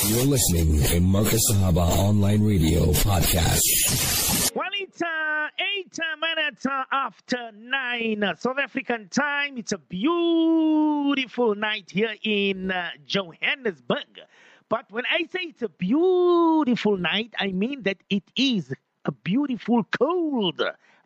You're listening to Marcus Sahaba Online Radio Podcast. Well, it's 8 minutes after 9 South African time. It's a beautiful night here in Johannesburg. But when I say it's a beautiful night, I mean that it is a beautiful cold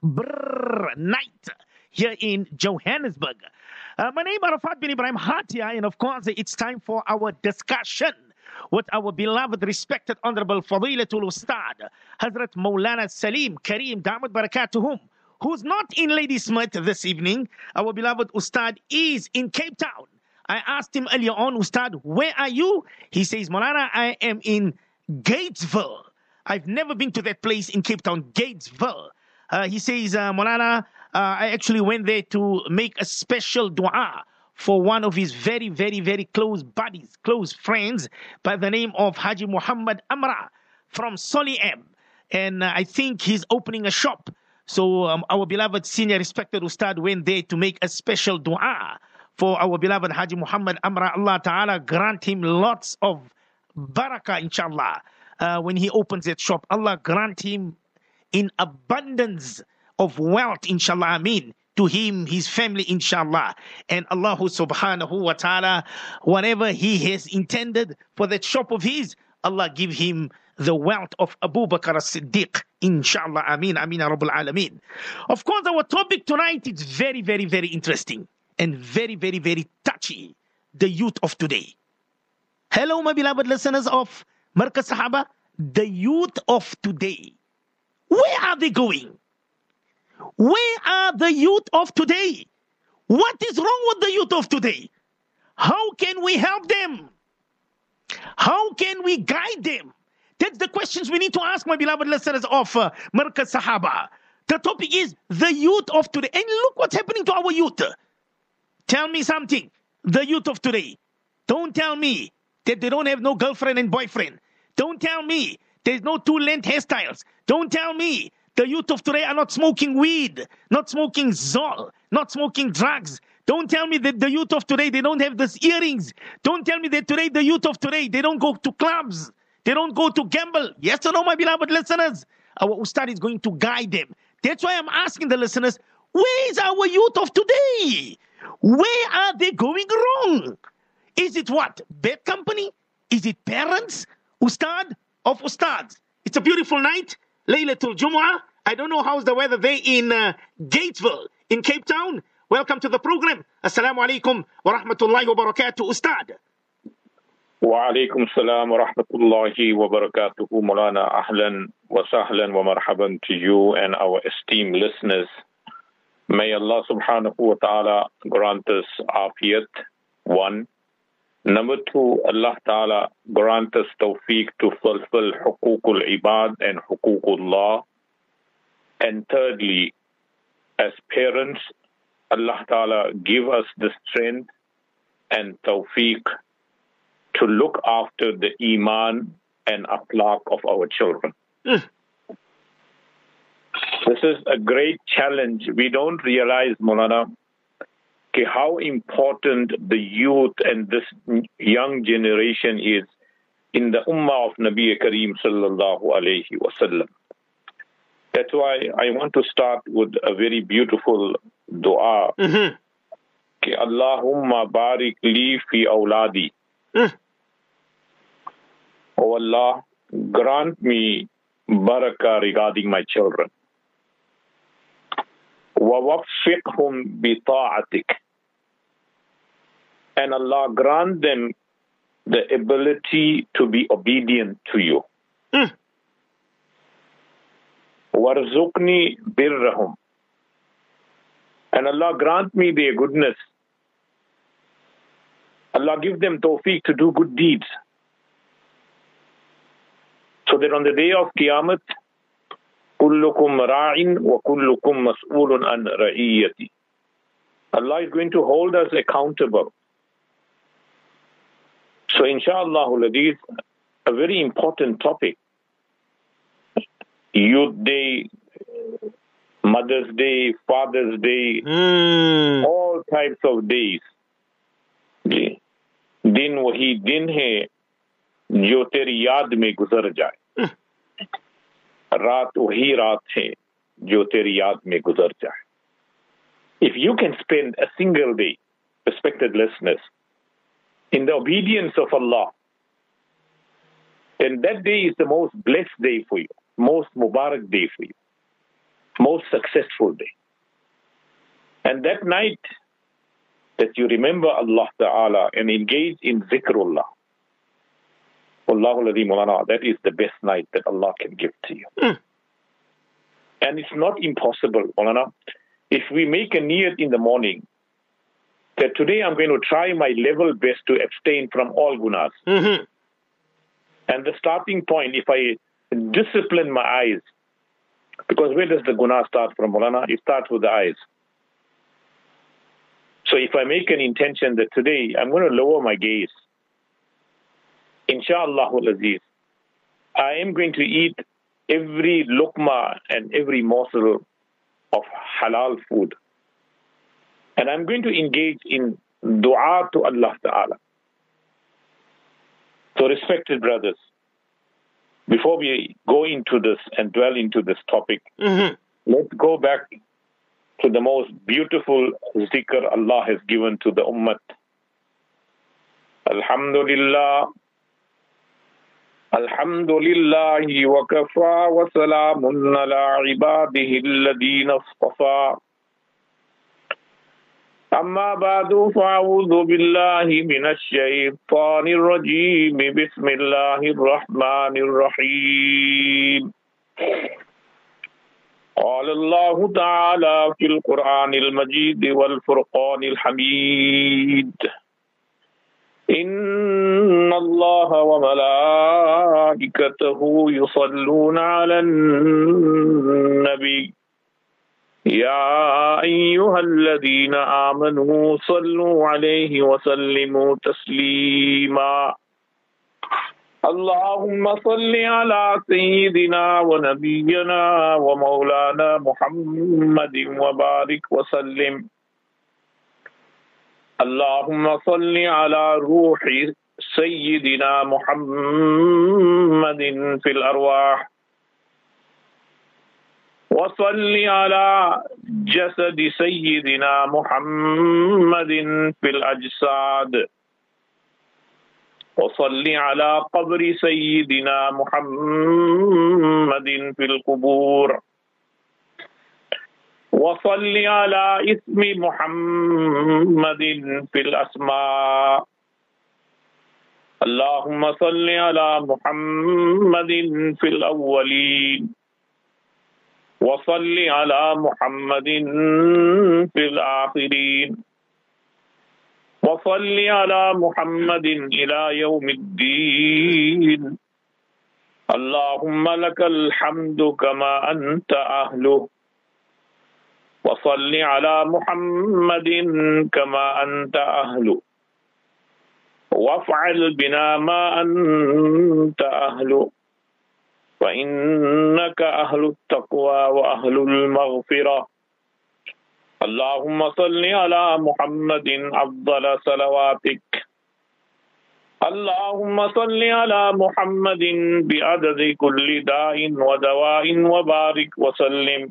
night here in Johannesburg. My name is Arafat bin Ibrahim Hatia, and of course, it's time for our discussion with our beloved, respected, honorable Fadilatul Ustad, Hazrat Maulana Salim Kareem Damat Barakatuhum, who's not in Ladysmith this evening. Our beloved Ustad is in Cape Town. I asked him earlier on, Ustad, where are you? He says, Maulana, I am in Gatesville. I've never been to that place in Cape Town, Gatesville. He says, Maulana, I actually went there to make a special dua for one of his very, very, very close buddies, close friends by the name of Haji Muhammad Amra from Soliam. And I think he's opening a shop. So our beloved senior respected Ustad went there to make a special dua for our beloved Haji Muhammad Amra. Allah Ta'ala grant him lots of barakah, inshallah. When he opens that shop, Allah grant him in abundance of wealth, inshallah, ameen, to him, his family, inshallah. And Allah subhanahu wa ta'ala, whatever he has intended for that shop of his, Allah give him the wealth of Abu Bakr as-Siddiq, inshallah, ameen, ameen, rabbul alameen. Of course, our topic tonight is very, very, very interesting and very, very, very touchy. The youth of today. Hello, my beloved listeners of Marcus Sahaba. The youth of today. Where are they going? Where are the youth of today? What is wrong with the youth of today? How can we help them? How can we guide them? That's the questions we need to ask, my beloved listeners of Marcus Sahaba. The topic is the youth of today. And look what's happening to our youth. Tell me something. The youth of today. Don't tell me that they don't have no girlfriend and boyfriend. Don't tell me there's no two-length hairstyles. Don't tell me the youth of today are not smoking weed, not smoking Zol, not smoking drugs. Don't tell me that the youth of today, they don't have these earrings. Don't tell me that today, the youth of today, they don't go to clubs. They don't go to gamble. Yes or no, my beloved listeners? Our Ustad is going to guide them. That's why I'm asking the listeners, where is our youth of today? Where are they going wrong? Is it what? Bad company? Is it parents? Ustad of Ustads. It's a beautiful night. Laylatul Jumu'ah. I don't know how's the weather there in Gatesville, in Cape Town. Welcome to the program. Assalamu alaikum wa rahmatullahi wa barakatuh, Ustad. Wa alaikum salam wa rahmatullahi wa barakatuhu, Maulana. Ahlan wa sahlan wa marhaban to you and our esteemed listeners. May Allah subhanahu wa ta'ala grant us afiyat, one. Number two, Allah Ta'ala grant us tawfiq to fulfill hukukul ibad and hukukullah. And thirdly, as parents, Allah Ta'ala give us the strength and tawfiq to look after the iman and akhlaq of our children. This is a great challenge. We don't realize, Maulana, how important the youth and this young generation is in the ummah of Nabi Kareem sallallahu alayhi wa sallam. That's why I want to start with a very beautiful dua. Allahumma barik li fi awladi. Oh Allah, grant me barakah regarding my children. Wa waffiqhum bi ta'atik. And Allah grant them the ability to be obedient to you. Warzuqni birrahum. And Allah grant me their goodness. Allah give them tawfiq to do good deeds. So that on the day of Qiyamah, kullukum ra'in wa kullukum mas'ulun an ra'iyati. Allah is going to hold us accountable. So inshallah, a very important topic. Youth Day, Mother's Day, Father's Day, all types of days. दिन वही दिन है जो तेरी याद में गुजर जाए, रात वही रात है जो तेरी याद में गुजर जाए. If you can spend a single day, respected listeners, in the obedience of Allah, then that day is the most blessed day for you, most Mubarak day for you, most successful day. And that night that you remember Allah Ta'ala and engage in zikrullah, Wallahu ladhi Maulana, that is the best night that Allah can give to you. And it's not impossible, Maulana. If we make a niyat in the morning that today I'm going to try my level best to abstain from all gunas. Mm-hmm. And the starting point, if I discipline my eyes, because where does the guna start from, Maulana? It starts with the eyes. So if I make an intention that today I'm going to lower my gaze, Insha'Allah Aziz, I am going to eat every luqma and every morsel of halal food. And I'm going to engage in dua to Allah Ta'ala. So respected brothers, before we go into this and dwell into this topic, let's go back to the most beautiful zikr Allah has given to the ummah. Alhamdulillah. Alhamdulillahi wa kafa wa salamun ala ibadihi alladhina istafa. Amma ba'du fa'udhu billahi minash shaytanir rajim. Bismillahir rahmanir rahim. قال الله تعالى في القرآن المجيد والفرقان الحميد إن الله وملائكته يصلون على النبي يا أيها الذين آمنوا صلوا عليه وسلموا تسليما اللهم صل على سيدنا ونبينا ومولانا محمد وبارك وسلم اللهم صل على روح سيدنا محمد في الأرواح وصل على جسد سيدنا محمد في الأجساد وصل على قبر سيدنا محمد في القبور وصل على اسم محمد في الأسماء اللهم صل على محمد في الأولين وصل على محمد في الآخرين وصل على محمد إلى يوم الدين اللهم لك الحمد كما أنت أهله وصل على محمد كما أنت أهله وافعل بنا ما أنت أهله فإنك أهل التقوى وأهل المغفرة اللهم صل على محمد أفضل صلواتك اللهم صل على محمد بعدد كل داء ودواء وبارك وسلم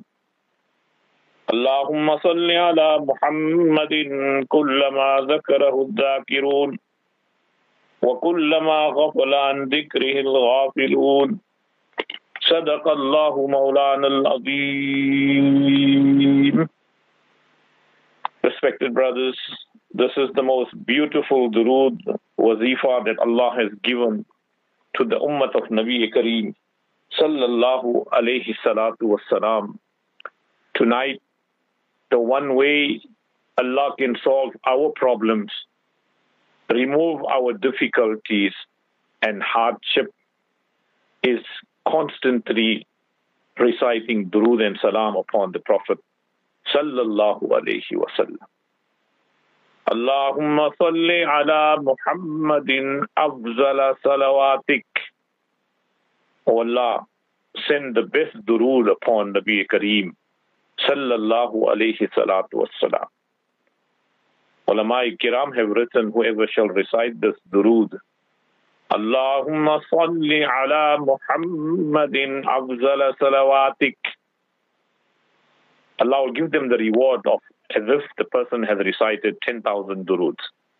اللهم صل على محمد كلما ذكره الذاكرون وكلما غفل عن ذكره الغافلون صدق الله مولانا العظيم. Respected brothers, this is the most beautiful durood wazifa that Allah has given to the ummah of Nabi Kareem sallallahu alayhi salatu wassalam. Tonight, the one way Allah can solve our problems, remove our difficulties and hardship is constantly reciting durood and salam upon the Prophet sallallahu alayhi wa sallam. Allahumma salli ala Muhammadin afzala salawatik. O Allah, send the best durood upon Nabi Kareem sallallahu alayhi salatu wassalam. Ulama kiram have written, whoever shall recite this durood, Allahumma salli ala Muhammadin afzala salawatik. Allah will give them the reward of as if the person has recited 10,000 duroods.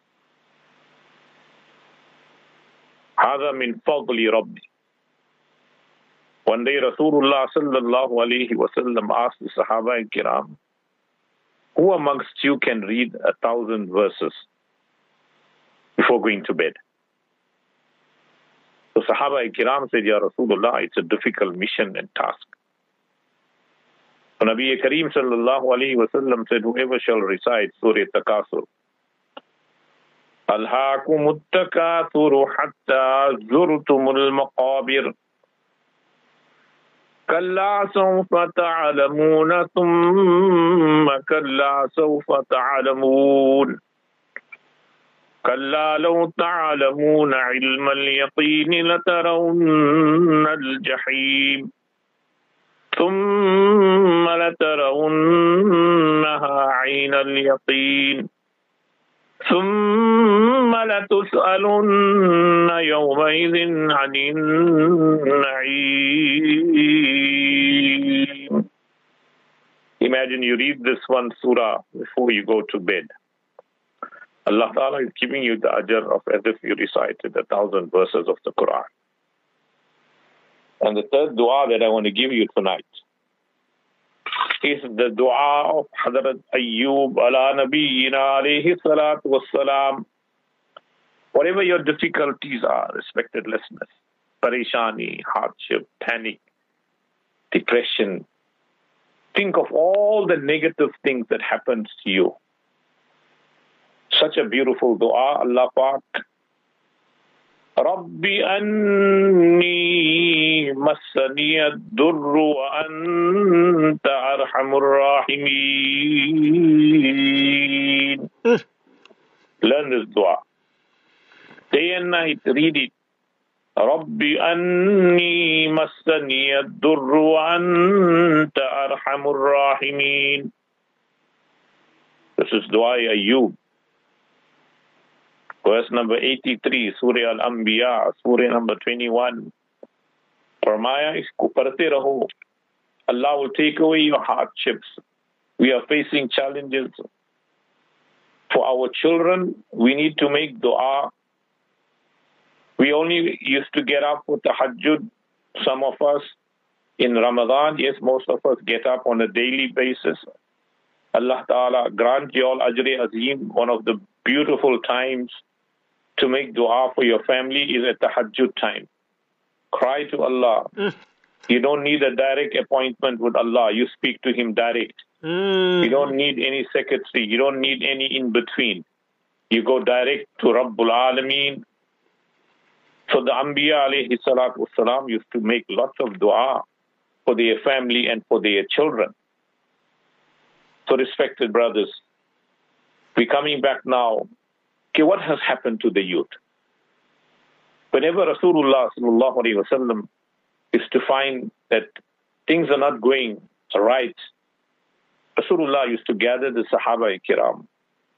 هذا من فضل ربي. One day Rasulullah sallallahu alayhi wa sallam asked the Sahaba and Kiram, who amongst you can read 1,000 verses before going to bed? So Sahaba and Kiram said, Ya Rasulullah, it's a difficult mission and task. So Nabi Kareem sallallahu alayhi wa sallam said, whoever shall recite Surah Takasur, ألهاكم التكاثر حتى زرتم المقابر كلا سوف تعلمون ثم كلا سوف تعلمون كلا لو تعلمون علم اليقين لترون الجحيم ثم لترونها عين اليقين ثم لتسألن يومئذ عن النعيم. Imagine you read this one surah before you go to bed. Allah Ta'ala is giving you the ajr of as if you recited 1,000 verses of the Quran. And the third dua that I want to give you tonight is the dua of Hazrat Ayyub ala Nabiyyina alayhi salatu wassalam. Whatever your difficulties are, respected listeners, parishani, hardship, panic, depression, think of all the negative things that happens to you. Such a beautiful dua, Allah Pak. Rabbi anni massani ad-durru wa anta arhamur rahimin. Learn this dua. Day and night, read it. Rabbi anni massani ad-durru wa anta arhamur rahimin. This is dua Ayyub. Verse number 83, Surah Al-Anbiya, Surah number 21. Farmaya, isko parte raho. Allah will take away your hardships. We are facing challenges. For our children, we need to make dua. We only used to get up for tahajjud. Some of us in Ramadan, yes, most of us get up on a daily basis. Allah Ta'ala grant you all Ajr Azim. One of the beautiful times to make dua for your family is at tahajjud time. Cry to Allah. You don't need a direct appointment with Allah. You speak to Him direct. You don't need any secretary. You don't need any in-between. You go direct to Rabbul Alameen. So the Anbiya alayhi salatu wasalam used to make lots of dua for their family and for their children. So respected brothers, we're coming back now. Okay, what has happened to the youth? Whenever Rasulullah sallallahu alayhi wasallam is to find that things are not going right, Rasulullah used to gather the Sahaba Kiram.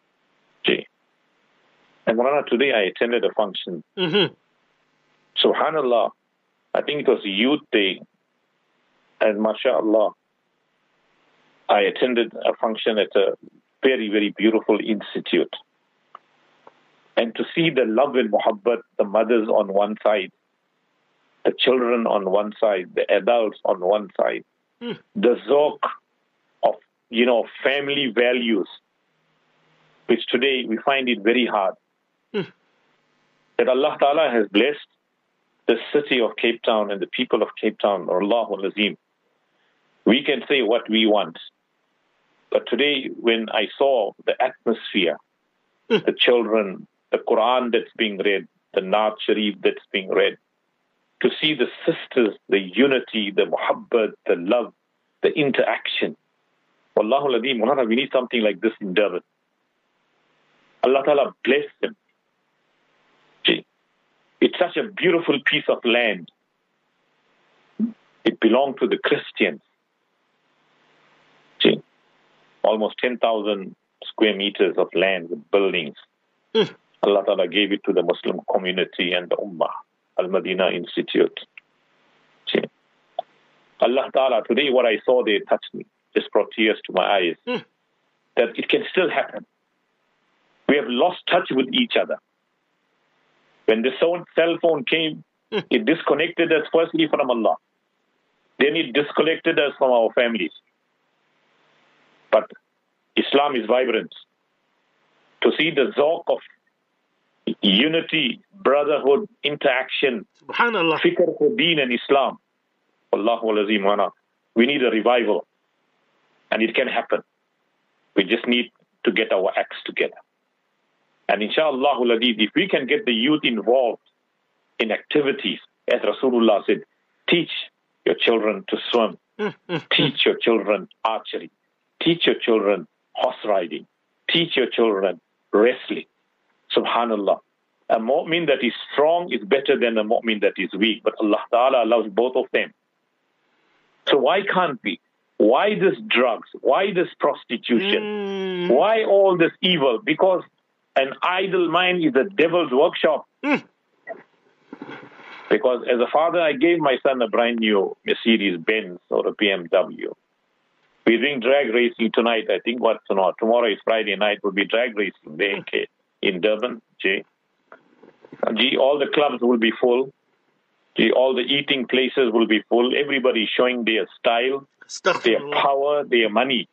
And Marana, today I attended a function. Subhanallah, I think it was Youth Day. And mashallah, I attended a function at a very, very beautiful institute. And to see the love and muhabbat, the mothers on one side, the children on one side, the adults on one side, the zawq of, family values, which today we find it very hard. That Allah Ta'ala has blessed the city of Cape Town and the people of Cape Town, or Allahul Azim. We can say what we want. But today, when I saw the atmosphere, the children, the Quran that's being read, the Naat Sharif that's being read, to see the sisters, the unity, the muhabbat, the love, the interaction. Wallahul Azim, we need something like this in Durban. Allah Ta'ala bless them. It's such a beautiful piece of land. It belonged to the Christians. Almost 10,000 square meters of land with buildings. Allah Ta'ala gave it to the Muslim community and the Ummah, Al-Madinah Institute. See? Allah Ta'ala, today what I saw there touched me, just brought tears to my eyes, that it can still happen. We have lost touch with each other. When the cell phone came, it disconnected us firstly from Allah. Then it disconnected us from our families. But Islam is vibrant. To see the zawq of unity, brotherhood, interaction, Subhanallah. fikr for deen and Islam. Allahu al-Azim wa na. We need a revival. And it can happen. We just need to get our acts together. And inshallah, if we can get the youth involved in activities, as Rasulullah said, teach your children to swim, teach your children archery, teach your children horse riding, teach your children wrestling. Subhanallah. A mu'min that is strong is better than a mu'min that is weak, but Allah Ta'ala loves both of them. So why can't we? Why this drugs? Why this prostitution? Why all this evil? Because an idle mind is the devil's workshop. Because as a father, I gave my son a brand new Mercedes Benz or a BMW. We're doing drag racing tonight. I think tomorrow is Friday night. We'll be drag racing there in Durban. All the clubs will be full. All the eating places will be full. Everybody showing their style, their power, their money.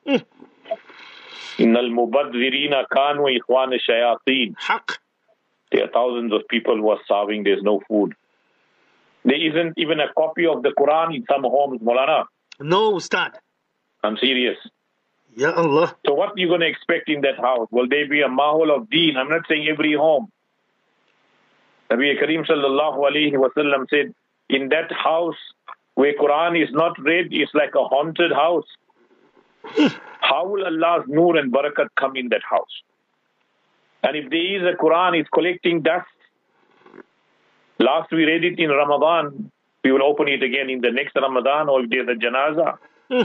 Innal mubazzirina kanu ikhwana shayateen. There are thousands of people who are starving. There's no food. There isn't even a copy of the Quran in some homes, Maulana. No, Ustad. I'm serious. Ya Allah. So what are you going to expect in that house? Will there be a mahal of deen? I'm not saying every home. Nabi Kareem sallallahu alayhi wa sallam said, in that house where Quran is not read, it's like a haunted house. How will Allah's nur and barakat come in that house? And if there is a Quran, it's collecting dust. Last we read it in Ramadan. We will open it again in the next Ramadan or if there's a janazah.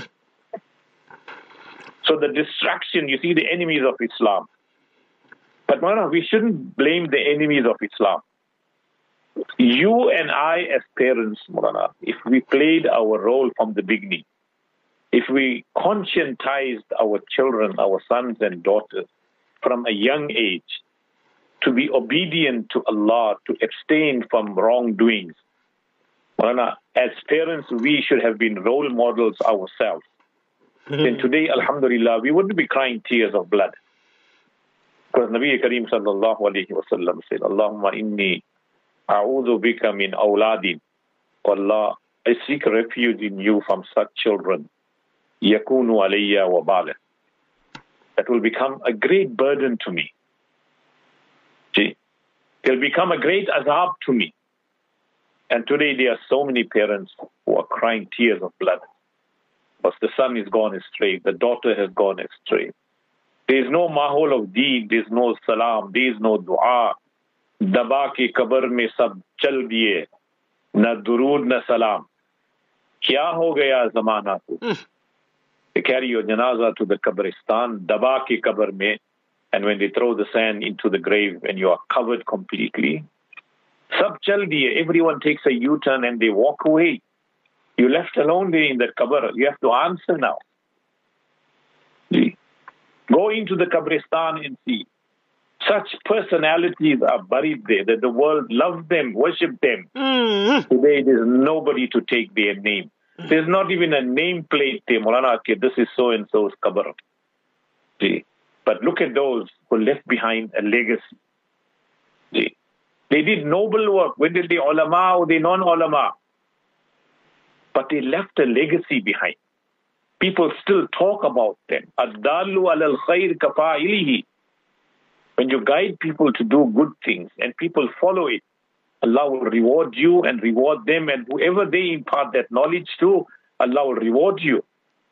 So the distraction, you see the enemies of Islam. But we shouldn't blame the enemies of Islam. You and I as parents, Maulana, if we played our role from the beginning, if we conscientized our children, our sons and daughters from a young age to be obedient to Allah, to abstain from wrongdoings, Maulana, as parents, we should have been role models ourselves. Then today, alhamdulillah, we wouldn't be crying tears of blood. Because Nabi Kareem sallallahu alayhi wa sallam said, Allahumma inni a'udhu bika min awladin. Allah, I seek refuge in you from such children. Yakunu alayya wa bala. That will become a great burden to me. See, they'll become a great azab to me. And today there are so many parents who are crying tears of blood. But the son is gone astray, the daughter has gone astray. There is no mahol of deen, there is no salam, there is no dua. Daba ke kabar mein sab chal diye, na durood na salam. Kya ho gaya zamana ko? They carry your janaza to the kabristan, daba ke kabar mein, and when they throw the sand into the grave and you are covered completely, sab chal diye, everyone takes a U-turn and they walk away. You're left alone there in that qabr. You have to answer now. Go into the qabristan and see. Such personalities are buried there that the world loves them, worship them. Today there's nobody to take their name. There's not even a name plate there. Maulana, this is so-and-so's qabr. See? But look at those who left behind a legacy. See? They did noble work. When did the ulama or the non-ulama? But they left a legacy behind. People still talk about them. Ad-dallu alal khair kafa'ilihi. When you guide people to do good things and people follow it, Allah will reward you and reward them, and whoever they impart that knowledge to, Allah will reward you.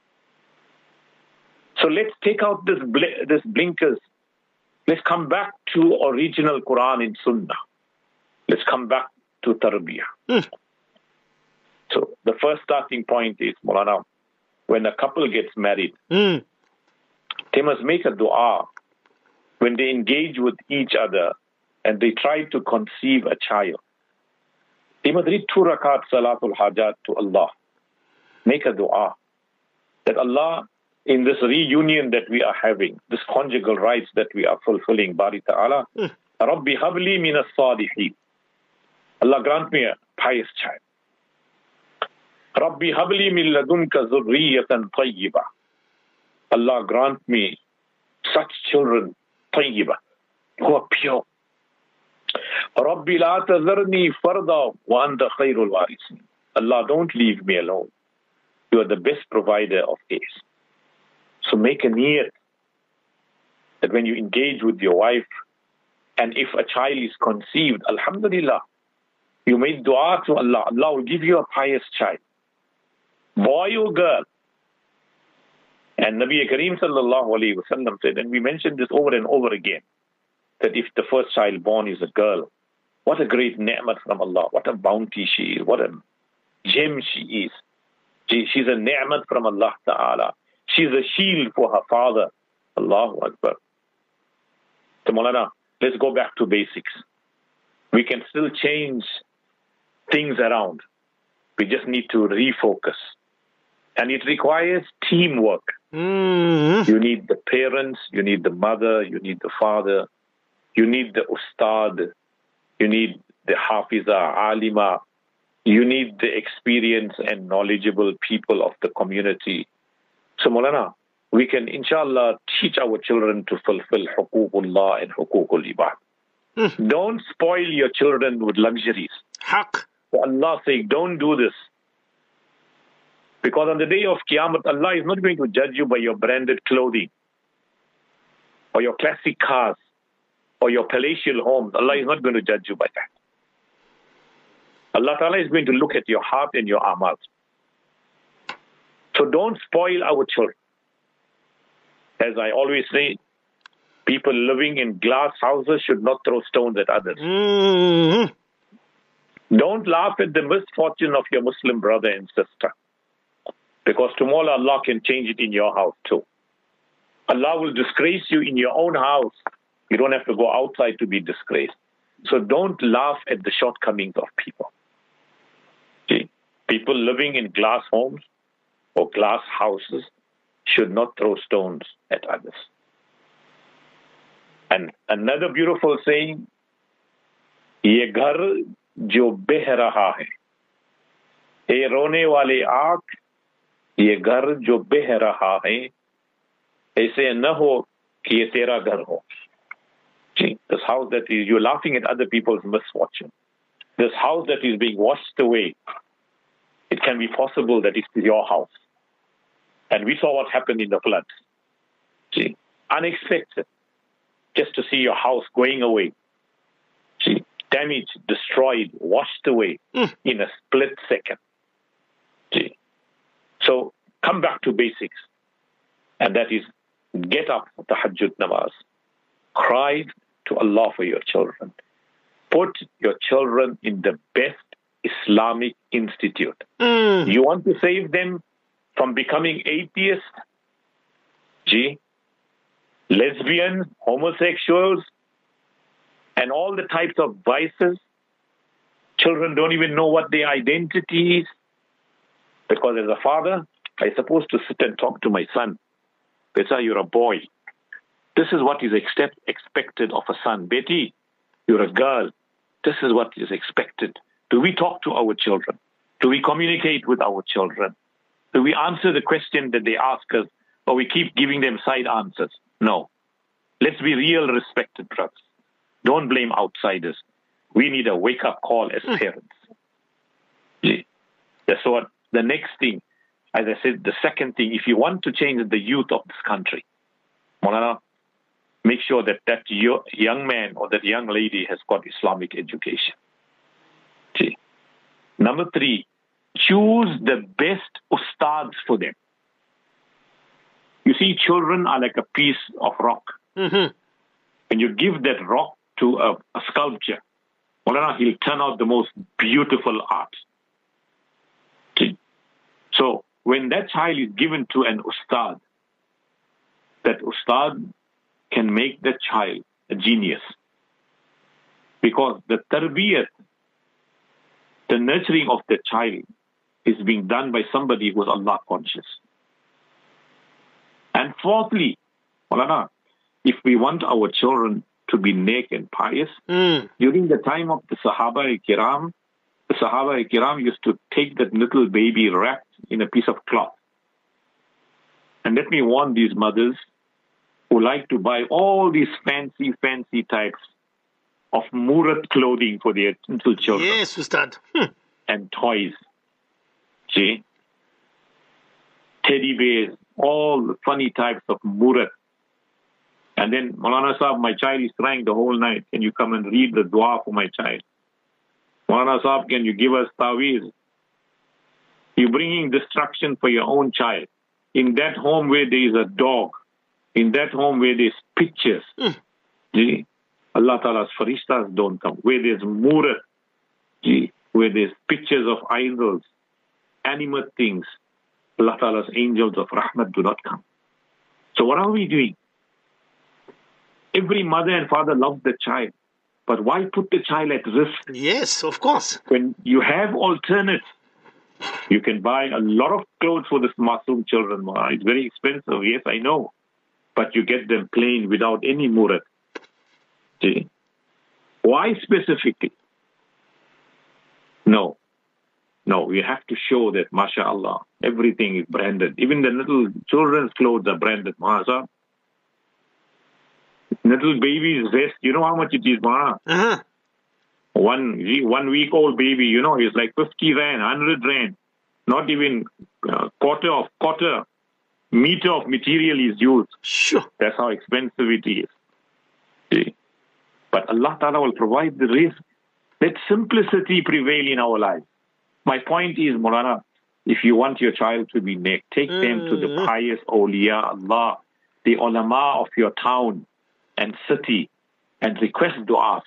So let's take out this blinkers. Let's come back to original Quran and Sunnah. Let's come back to tarbiyah. So the first starting point is, Maulana, when a couple gets married, they must make a dua when they engage with each other and they try to conceive a child, they must read 2 rakat Salatul Hajat to Allah. Make a dua that Allah, in this reunion that we are having, this conjugal rights that we are fulfilling, Bari Ta'ala, Rabbi habli min as-salihin. Allah grant me a pious child. Rabbi habli min ladunka zurriyatan tayyiba. Allah grant me such children, tayyiba, who are pure. Rabbi la tazarni farda wa anta khairul warisin. Allah, don't leave me alone. You are the best provider of heirs. So make a niyat that when you engage with your wife, and if a child is conceived, alhamdulillah, you make dua to Allah. Allah will give you a pious child, boy or girl. And Nabi Kareem sallallahu alayhi wa sallam said, and we mentioned this over and over again, that if the first child born is a girl, what a great ni'mat from Allah, what a bounty she is, what a gem she is. She's a ni'mat from Allah Ta'ala. She's a shield for her father. Allahu Akbar. So Maulana, let's go back to basics. We can still change things around. We just need to refocus. And it requires teamwork. You need the parents, you need the mother, you need the father, you need the ustad, you need the hafiza, alima, you need the experienced and knowledgeable people of the community. So Maulana, we can inshallah teach our children to fulfill huququllah and huququl ibad. Don't spoil your children with luxuries. Haq. For Allah's sake, don't do this. Because on the day of Qiyamah, Allah is not going to judge you by your branded clothing, or your classic cars, or your palatial homes. Allah is not going to judge you by that. Allah Ta'ala is going to look at your heart and your amals. So don't spoil our children. As I always say, people living in glass houses should not throw stones at others. Don't laugh at the misfortune of your Muslim brother and sister. Because tomorrow Allah can change it in your house too. Allah will disgrace you in your own house. You don't have to go outside to be disgraced. So don't laugh at the shortcomings of people. See, people living in glass homes or glass houses should not throw stones at others. And another beautiful saying, ये घर जो बह रहा है, ए रोने वाले आँख, ये घर जो बह रहा है, ऐसे न हो कि ये तेरा घर हो. See, this house that is, you're laughing at other people's misfortune. This house that is being washed away, it can be possible that it's your house. And we saw what happened in the floods. See, unexpected. Just to see your house going away. See, damaged, destroyed, washed away in a split second. See. So come back to basics. And that is, get up for tahajjud namaz. Cry to Allah for your children. Put your children in the best Islamic institute. You want to save them from becoming atheists, lesbians, homosexuals, and all the types of vices. Children don't even know what their identity is. Because as a father, I'm supposed to sit and talk to my son. Beta, you're a boy. This is what is expected of a son. Beti, you're a girl. This is what is expected. Do we talk to our children? Do we communicate with our children? Do we answer the question that they ask us, or we keep giving them side answers? No. Let's be real, respected brothers. Don't blame outsiders. We need a wake-up call as parents. That's what the next thing, as I said, the second thing, if you want to change the youth of this country, Maulana, make sure that that young man or that young lady has got Islamic education. Number 3, choose the best ustads for them. You see, children are like a piece of rock. When you give that rock to a sculpture, Maulana, he'll turn out the most beautiful art. So when that child is given to an ustad, that ustad can make the child a genius. Because the tarbiyat, the nurturing of the child, is being done by somebody who is Allah conscious. And fourthly, Maulana, if we want our children to be neck and pious, during the time of the Sahaba Kiram used to take that little baby wrapped in a piece of cloth. And let me warn these mothers who like to buy all these fancy types of murat clothing for their little children. Yes, Ustad. And toys. See? Teddy bears, all the funny types of murat. And then, Maulana Sahab, my child is crying the whole night. Can you come and read the dua for my child? Maulana Sahab, can you give us taweez? You're bringing destruction for your own child. In that home where there is a dog, in that home where there's pictures, Allah Ta'ala's farishtas don't come. Where there's murat, where there's pictures of idols, animate things, Allah Ta'ala's angels of rahmat do not come. So what are we doing? Every mother and father loves the child. But why put the child at risk? Yes, of course. When you have alternates, you can buy a lot of clothes for this Masoom children. It's very expensive, yes, I know. But you get them plain without any murat. See? Why specifically? No, we have to show that, mashallah, everything is branded. Even the little children's clothes are branded, Maha. Little baby's vest, you know how much it is, Maha? 1 week old baby, is like 50 rand, 100 rand. Not even quarter meter of material is used. Sure. That's how expensive it is. See? But Allah Ta'ala will provide the risk. Let simplicity prevail in our lives. My point is, Maulana, if you want your child to be neck, take them to the pious awliya Allah, the ulama of your town and city, and request dua.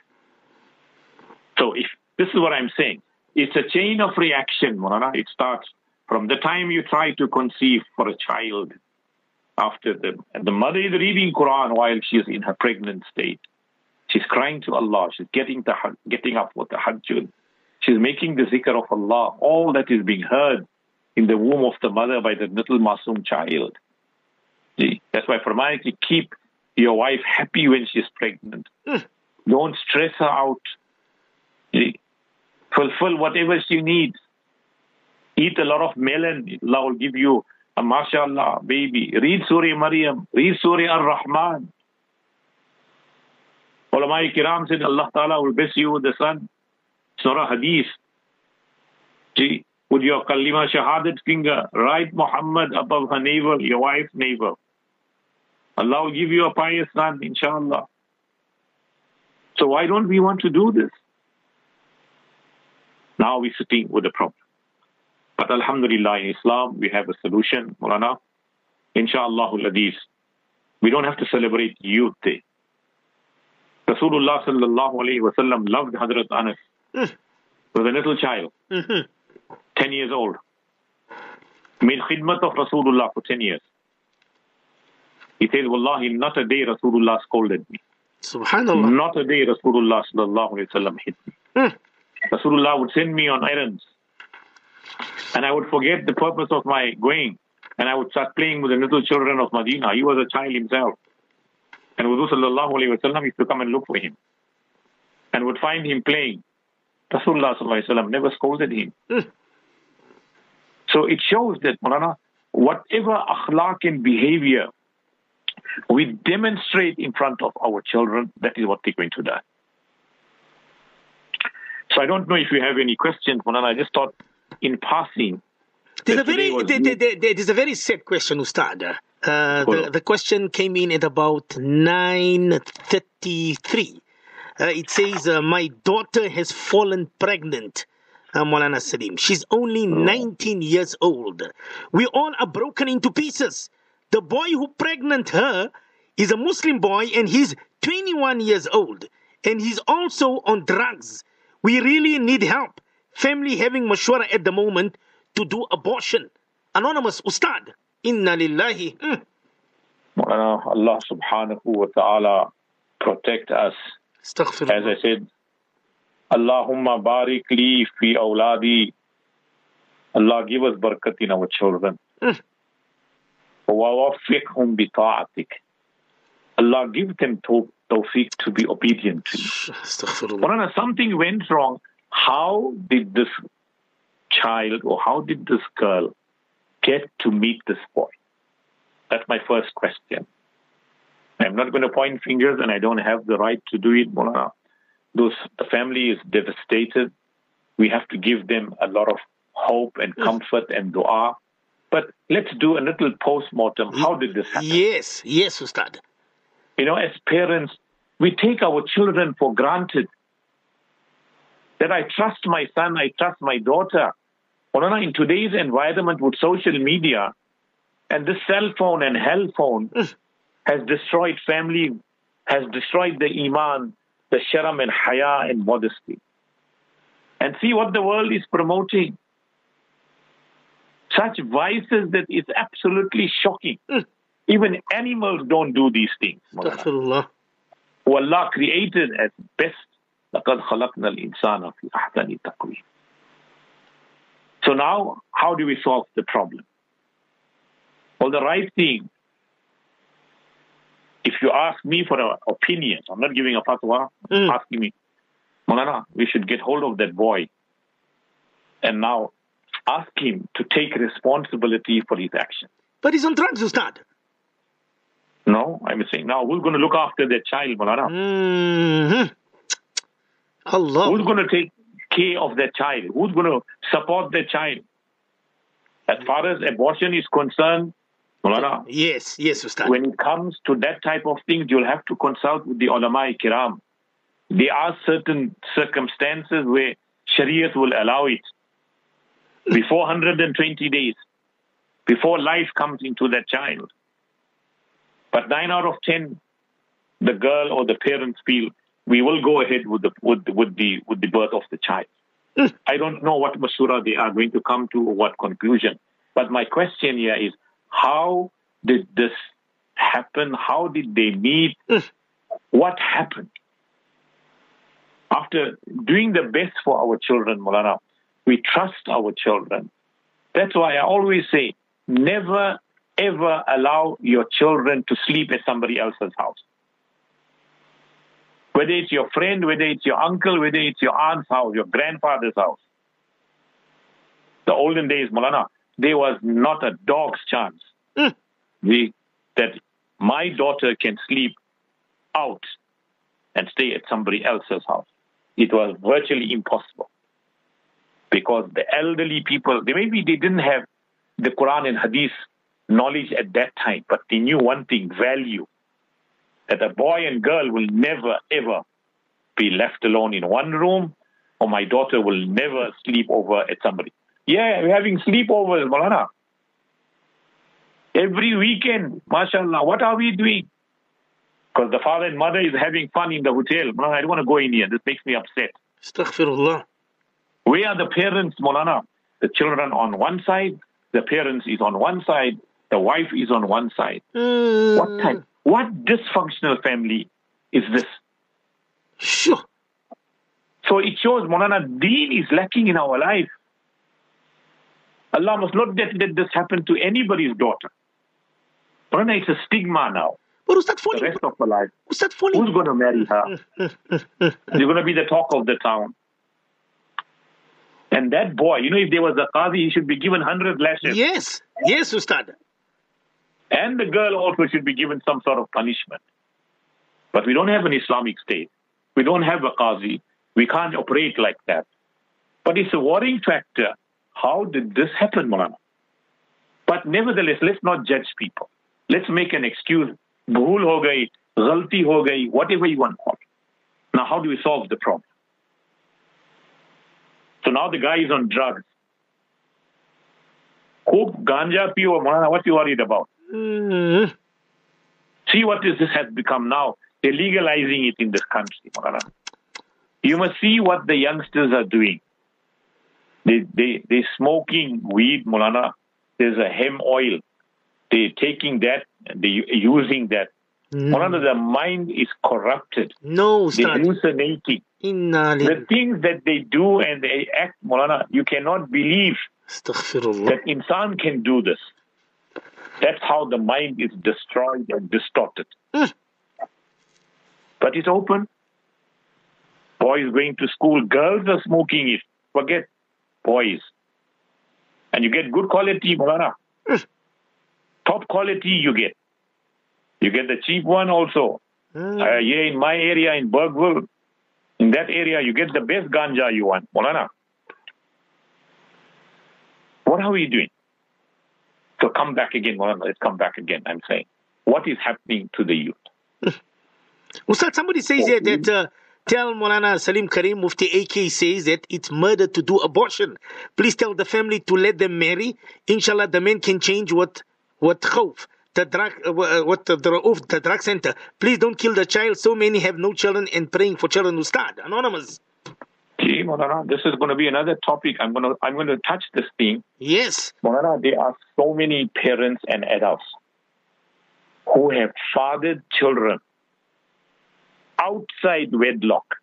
So if this is what I'm saying, it's a chain of reaction, Maulana. It starts from the time you try to conceive for a child. After the mother is reading Quran while she is in her pregnant state. She's crying to Allah. She's getting up for the tahajjud. She's making the zikr of Allah. All that is being heard in the womb of the mother by the little Masoom child. See? That's why Farmaya, keep your wife happy when she's pregnant. Don't stress her out. See? Fulfill whatever she needs. Eat a lot of melon. Allah will give you a mashallah baby. Read Surah Maryam. Read Surah Ar-Rahman. Ulama Kiram said Allah Ta'ala will bless you with the son. It's not a hadith. See, with your kalima shahadat finger, write Muhammad above her navel, your wife's navel. Allah will give you a pious son, inshallah. So why don't we want to do this? Now we're sitting with a problem. But alhamdulillah, in Islam, we have a solution, Maulana. Inshallah, we don't have to celebrate Youth Day. Rasulullah sallallahu alayhi wa sallam loved Hazrat Anas. Was a little child, 10 years old. Made khidmat of Rasulullah for 10 years. He says, Wallahi, not a day Rasulullah scolded me. Subhanallah. Not a day Rasulullah sallallahu alayhi wa sallam hit me. Rasulullah would send me on errands. And I would forget the purpose of my going. And I would start playing with the little children of Medina. He was a child himself. And Wudu sallallahu alayhi wa sallam used to come and look for him. And would find him playing. Rasulullah sallallahu alayhi wa sallam never scolded him. So it shows that, Maulana, whatever akhlaq and behavior we demonstrate in front of our children, that is what they're going to do. So I don't know if you have any questions, Maulana. I just thought in passing. There's a very sad question, Ustad. The question came in at about 9:33. It says, my daughter has fallen pregnant, Maulana Salim. She's only 19 years old. We all are broken into pieces. The boy who pregnant her is a Muslim boy and he's 21 years old. And he's also on drugs. We really need help. Family having mashwara at the moment to do abortion. Anonymous Ustad. Inna lillahi. Allah subhanahu wa ta'ala protect us. As I said, Allahumma barik li fi awladi. Allah give us barakat in our children. Wa waffiqhum bi ta'atik. Allah give them tawfiq to be obedient to you. Something went wrong. How did this child or how did this girl get to meet this boy? That's my first question. I'm not going to point fingers, and I don't have the right to do it. The family is devastated. We have to give them a lot of hope and comfort and dua. But let's do a little post-mortem. How did this happen? Yes, Ustad. As parents, we take our children for granted. That I trust my son, I trust my daughter. In today's environment with social media and this cell phone and hell phone has destroyed family, has destroyed the iman, the sharam and haya and modesty. And see what the world is promoting. Such vices that it's absolutely shocking. Even animals don't do these things. Astaghfirullah. Who Allah created as best. لَقَدْ خَلَقْنَا الْإِنسَانَ فِي أَحْسَنِ تَقْوِيمٍ. So now, how do we solve the problem? Well, the right thing, if you ask me for an opinion, I'm not giving a fatwa, asking me, Maulana, we should get hold of that boy and now ask him to take responsibility for his action. But he's on drugs, Ustad. No, I'm saying now, who's going to look after that child, Maulana? Allah. Who's going to take care of that child? Who's going to support that child? As far as abortion is concerned, Maulana, yes, Ustad. When it comes to that type of things, you'll have to consult with the ulama kiram. There are certain circumstances where Shariat will allow it. Before 120 days, before life comes into that child. But 9 out of 10, the girl or the parents feel we will go ahead with the birth of the child. I don't know what mashura they are going to come to or what conclusion. But my question here is, how did this happen? How did they meet? What happened? After doing the best for our children, Maulana, we trust our children. That's why I always say, never ever allow your children to sleep at somebody else's house. Whether it's your friend, whether it's your uncle, whether it's your aunt's house, your grandfather's house. The olden days, Maulana, there was not a dog's chance that my daughter can sleep out and stay at somebody else's house. It was virtually impossible. Because the elderly people, they didn't have the Quran and Hadith knowledge at that time, but they knew one thing, value. That a boy and girl will never, ever be left alone in one room, or my daughter will never sleep over at somebody. Yeah, we're having sleepovers, Maulana. Every weekend, mashallah, what are we doing? Because the father and mother is having fun in the hotel. Maulana, I don't want to go in here. This makes me upset. Astaghfirullah. Where are the parents, Maulana? The children on one side, the parents is on one side, the wife is on one side. What dysfunctional family is this? Sure. So it shows, Maulana, deen is lacking in our life. Allah must not let this happen to anybody's daughter. Maulana, it's a stigma now. But Ustad, the rest of her life. Ustad, who's going to marry her? You're going to be the talk of the town. And that boy, if there was a qazi, he should be given 100 lashes. Yes, Ustad. And the girl also should be given some sort of punishment. But we don't have an Islamic state. We don't have a qazi. We can't operate like that. But it's a worrying factor. How did this happen, Maulana? But nevertheless, let's not judge people. Let's make an excuse. Bhul ho gayi, ghalti ho gayi, whatever you want to call it. Now, how do we solve the problem? So now the guy is on drugs. Coke, ganja, pio, Maulana, what are you worried about? See what this has become now. They're legalizing it in this country, Maulana. You must see what the youngsters are doing. They're smoking weed, Maulana. There's a hemp oil. they're taking that, they're using that. Maulana, the mind is corrupted. No, They're Ustad. hallucinating. The things that they do and they act, Maulana, you cannot believe Astaghfirullah. that insan can do this. That's how the mind is destroyed and distorted. But it's open. Boys going to school, girls are smoking it. Forget boys. And you get good quality, Maulana. Top quality you get. You get the cheap one also. Here in my area, in Bergville, in that area, you get the best ganja you want, Maulana. What are we doing? So come back again, Maulana. Let's come back again, I'm saying. What is happening to the youth? Ustad, somebody says here that tell Maulana Salim Karim, Mufti AK says that it's murder to do abortion. Please tell the family to let them marry. Inshallah, the men can change what khawf. The drug center. Please don't kill the child. So many have no children and praying for children. Ustad, anonymous. Gee, Maulana, this is going to be another topic. I'm going to touch this theme. Yes. Maulana, there are so many parents and adults who have fathered children outside wedlock.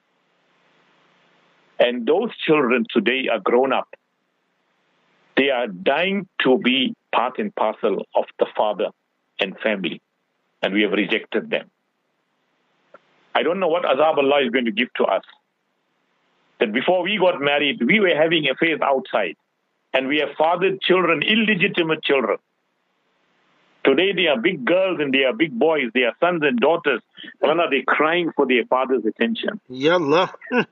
And those children today are grown up. They are dying to be part and parcel of the father and family. And we have rejected them. I don't know what azab Allah is going to give to us. That before we got married, we were having affairs outside. And we have fathered children, illegitimate children. Today they are big girls and they are big boys. They are sons and daughters. Maulana, they're crying for their father's attention. Yallah.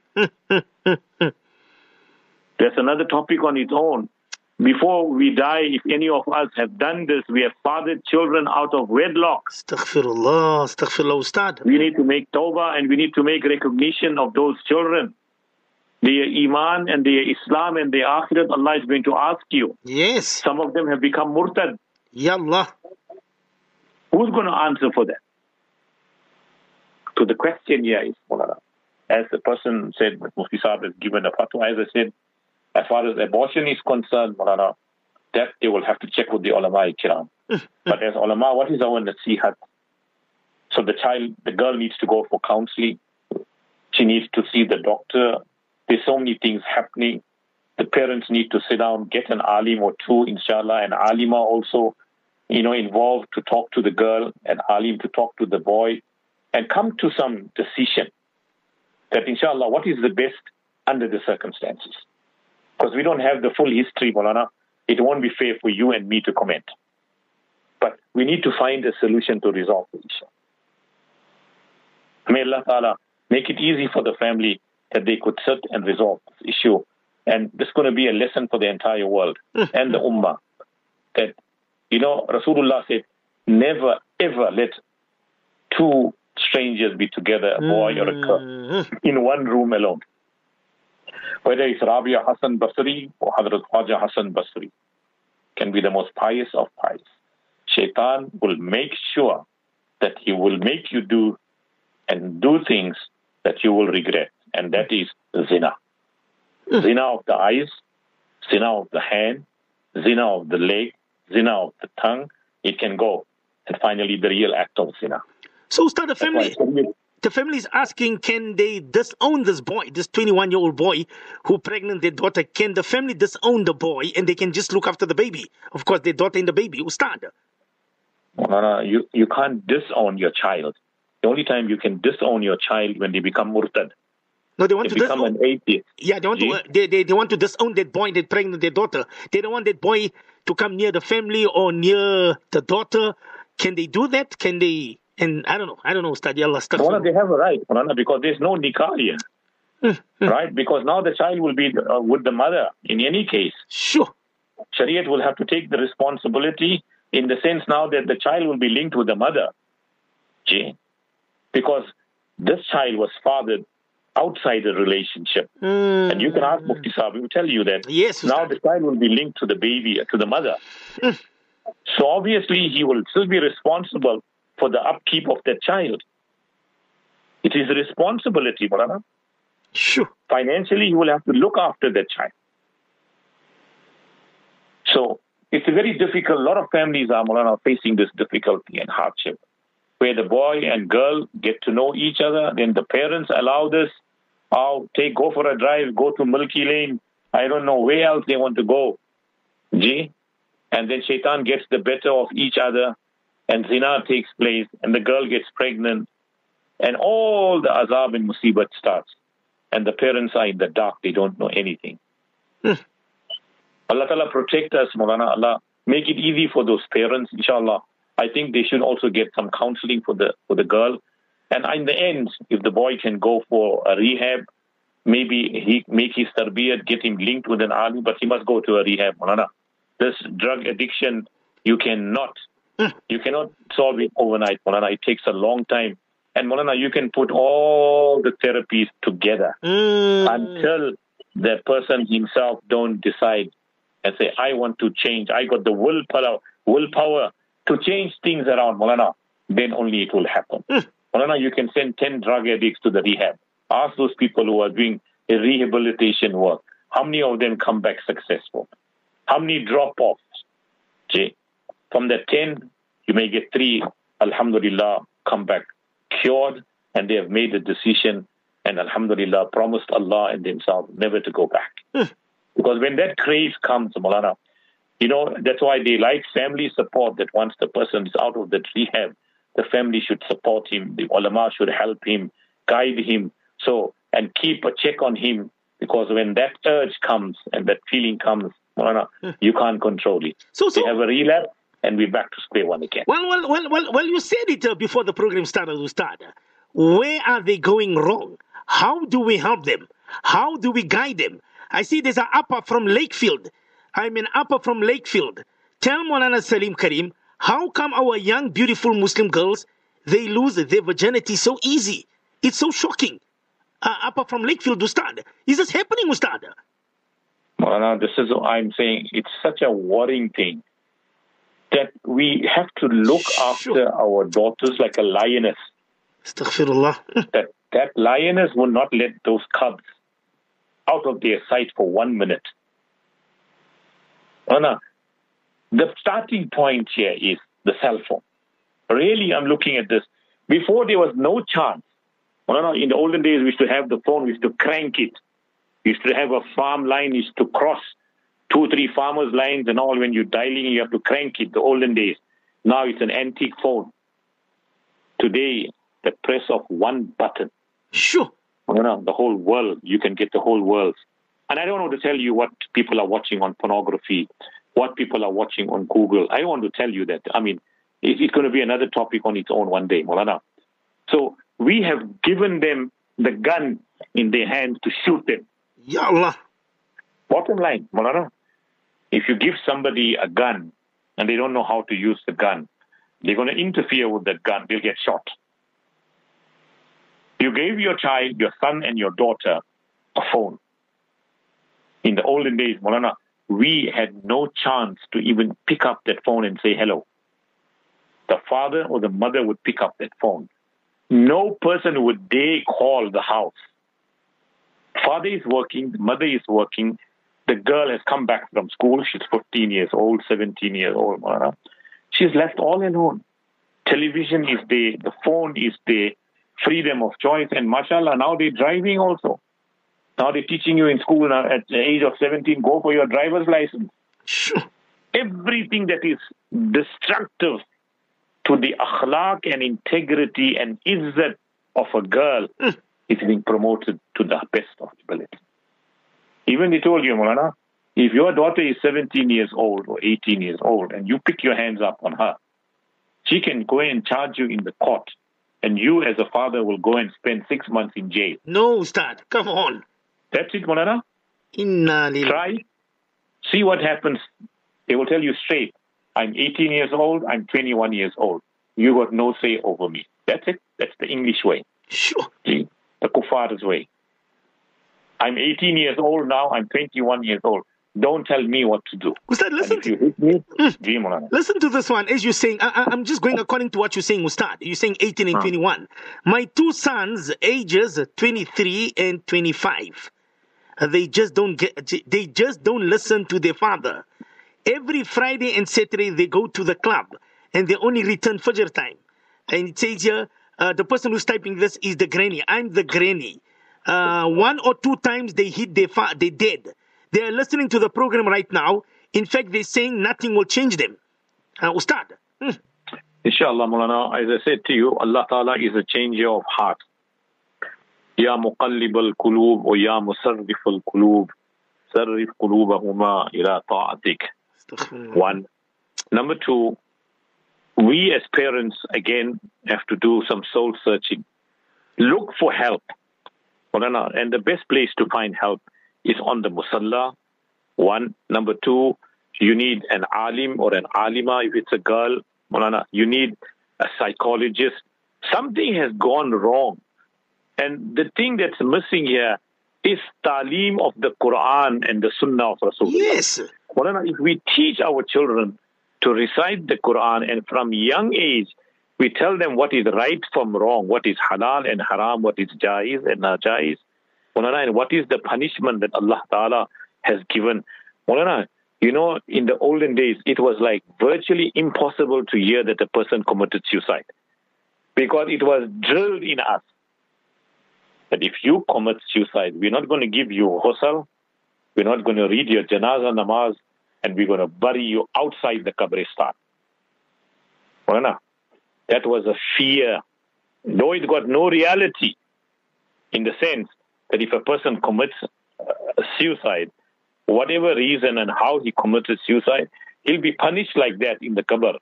There's another topic on its own. Before we die, if any of us have done this, we have fathered children out of wedlock. Astaghfirullah, astaghfirullah, Ustad. We need to make tawbah and we need to make recognition of those children. Their iman and their Islam and their akhirat, Allah is going to ask you. Yes. Some of them have become murtad. Yallah. Who's going to answer for that? So the question here is, as the person said, Mufti Saab has given a fatwa, as I said, as far as abortion is concerned, Maulana, that they will have to check with the ulama kiram. But as ulama, what is our nasihat? So the girl needs to go for counseling. She needs to see the doctor. There's so many things happening. The parents need to sit down, get an alim or two, inshallah, and alima also, involved to talk to the girl, and alim to talk to the boy, and come to some decision that, inshallah, what is the best under the circumstances. Because we don't have the full history, Maulana. It won't be fair for you and me to comment. But we need to find a solution to resolve the issue. May Allah Ta'ala make it easy for the family that they could sit and resolve this issue. And this is going to be a lesson for the entire world and the ummah. That, Rasulullah said, never ever let two strangers be together, a boy or a girl, in one room alone. Whether it's Rabia Hassan Basri or Hazrat Khwaja Hassan Basri, can be the most pious of pious. Shaitan will make sure that he will make you do things that you will regret. And that is zina. Zina of the eyes, zina of the hand, zina of the leg, zina of the tongue. It can go. And finally, the real act of zina. So, Ustad, the family is asking, can they disown this boy, this 21-year-old boy who pregnant their daughter? Can the family disown the boy and they can just look after the baby? Of course, their daughter and the baby. Ustad. No, you can't disown your child. The only time you can disown your child when they become murtad. No, they want to become an atheist. Yeah, they want to disown that boy that pregnant their daughter. They don't want that boy to come near the family or near the daughter. Can they do that? Can they? And I don't know, Ustad. Allah, they have a right, because there's no nikah here. Right? Because now the child will be with the mother in any case. Sure. Shariat will have to take the responsibility in the sense now that the child will be linked with the mother. Because this child was fathered outside the relationship. And you can ask Mufti Saab, he will tell you that now the child will be linked to the baby, to the mother. So obviously he will still be responsible for the upkeep of that child. It is a responsibility, Maulana. Sure. Financially, he will have to look after that child. So it's very difficult. A lot of families are, Maulana, facing this difficulty and hardship, where the boy and girl get to know each other. Then the parents allow this. Go for a drive, go to Milky Lane. I don't know where else they want to go. Gee. And then shaitan gets the better of each other, and zina takes place, and the girl gets pregnant, and all the azab and musibat starts. And the parents are in the dark. They don't know anything. Allah Ta'ala protect us, Maulana. Allah make it easy for those parents, inshallah. I think they should also get some counseling for the girl. And in the end, if the boy can go for a rehab, maybe he make his tarbiyat, get him linked with an alim, but he must go to a rehab, Maulana. This drug addiction, you cannot solve it overnight, Maulana. It takes a long time. And Maulana, you can put all the therapies together until the person himself don't decide and say, I want to change. I got the willpower to change things around, Maulana. Then only it will happen. Maulana, you can send 10 drug addicts to the rehab. Ask those people who are doing a rehabilitation work. How many of them come back successful? How many drop-offs? From the 10, you may get 3, alhamdulillah, come back cured, and they have made a decision, and alhamdulillah, promised Allah and themselves never to go back. Because when that craze comes, Maulana, that's why they like family support, that once the person is out of the rehab, the family should support him, the ulama should help him, guide him, and keep a check on him, because when that urge comes and that feeling comes, Maulana, you can't control it. So they have a relapse, and we're back to square one again. Well, you said it before the program started, Ustad. Where are they going wrong? How do we help them? How do we guide them? I see there's an upper from Lakefield. Tell Maulana Salim Karim, how come our young, beautiful Muslim girls, they lose their virginity so easy? It's so shocking. Upper from Lakefield, Ustad. Is this happening, Ustad? Maulana, this is what I'm saying. It's such a worrying thing that we have to look after our daughters like a lioness. Astaghfirullah. that lioness will not let those cubs out of their sight for 1 minute. Maulana, the starting point here is the cell phone. Really, I'm looking at this. Before, there was no chance. Maulana, in the olden days, we used to have the phone, we used to crank it. We used to have a farm line, we used to cross 2, 3 farmers' lines and all. When you're dialing, you have to crank it, the olden days. Now it's an antique phone. Today, the press of one button. Sure. The whole world, you can get the whole world. And I don't want to tell you what people are watching on pornography, what people are watching on Google. I don't want to tell you that. I mean, it's going to be another topic on its own one day, Maulana. So we have given them the gun in their hands to shoot them. Ya Allah. Bottom line, Maulana, if you give somebody a gun and they don't know how to use the gun, they're going to interfere with that gun, they'll get shot. You gave your child, your son and your daughter, a phone. In the olden days, Maulana, we had no chance to even pick up that phone and say hello. The father or the mother would pick up that phone. No person would dare call the house. Father is working, the mother is working. The girl has come back from school. She's 15 years old, 17 years old. Maulana. She's left all alone. Television is there. The phone is there. Freedom of choice. And mashallah, now they're driving also. Now they're teaching you in school now at the age of 17, go for your driver's license. Sure. Everything that is destructive to the akhlaq and integrity and izzat of a girl is being promoted to the best of ability. Even they told you, Maulana, if your daughter is 17 years old or 18 years old and you pick your hands up on her, she can go and charge you in the court, and you as a father will go and spend 6 months in jail. No, Ustad, come on. That's it, Maulana. Inna lillahi. Try. See what happens. They will tell you straight, I'm 18 years old, I'm 21 years old. You got no say over me. That's it. That's the English way. Sure. See? The Kufar's way. I'm 18 years old now, I'm 21 years old. Don't tell me what to do. Ustad, listen to me. Listen to this one. As you're saying, I'm just going according to what you're saying, Ustad. You're saying 18 and 21. My 2 sons, ages 23 and 25. They just don't listen to their father. every Friday and Saturday they go to the club and they only return Fajr time. And it says here, the person who's typing this is the granny. I'm the granny. 1 or 2 times they hit their they dead. They are listening to the program right now. In fact, they're saying nothing will change them. Ustad. Inshallah, Maulana, as I said to you, Allah Ta'ala is a changer of heart. Ya muqallib al-qulub wa ya musarrif al-qulub, sarrif qulubahuma ila ta'atik. 1. Number 2, we as parents, again, have to do some soul searching. Look for help. Maulana, and the best place to find help is on the musalla. 1. Number 2, you need an alim or an alima if it's a girl. Maulana, you need a psychologist. Something has gone wrong. And the thing that's missing here is ta'aleem of the Quran and the Sunnah of Rasulullah. Yes. Maulana, if we teach our children to recite the Quran, and from young age, we tell them what is right from wrong, what is halal and haram, what is jaiz and najaiz, Maulana, and what is the punishment that Allah Ta'ala has given. Maulana, you know, in the olden days, it was like virtually impossible to hear that a person committed suicide. Because it was drilled in us that if you commit suicide, we're not going to give you ghusl, we're not going to read your janazah namaz, and we're going to bury you outside the qabristan. That was a fear. Though it got no reality, in the sense that if a person commits suicide, whatever reason and how he committed suicide, he'll be punished like that in the qabr.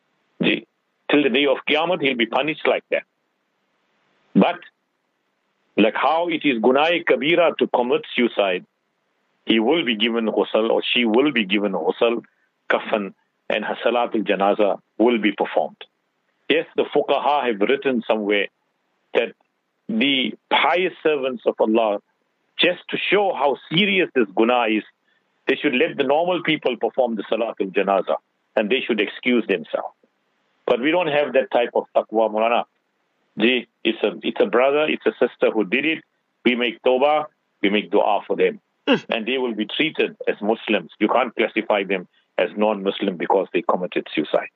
Till the day of Qiyamah, he'll be punished like that. But, like how it is gunai kabira to commit suicide, he will be given ghusl, or she will be given ghusl, kafan, and her salatul janazah will be performed. Yes, the fuqaha have written somewhere that the pious servants of Allah, just to show how serious this guna is, they should let the normal people perform the salatul janazah, and they should excuse themselves. But we don't have that type of taqwa, Maulana. It's a brother, it's a sister who did it. We make tawbah, we make dua for them. And they will be treated as Muslims. You can't classify them as non-Muslim because they committed suicide.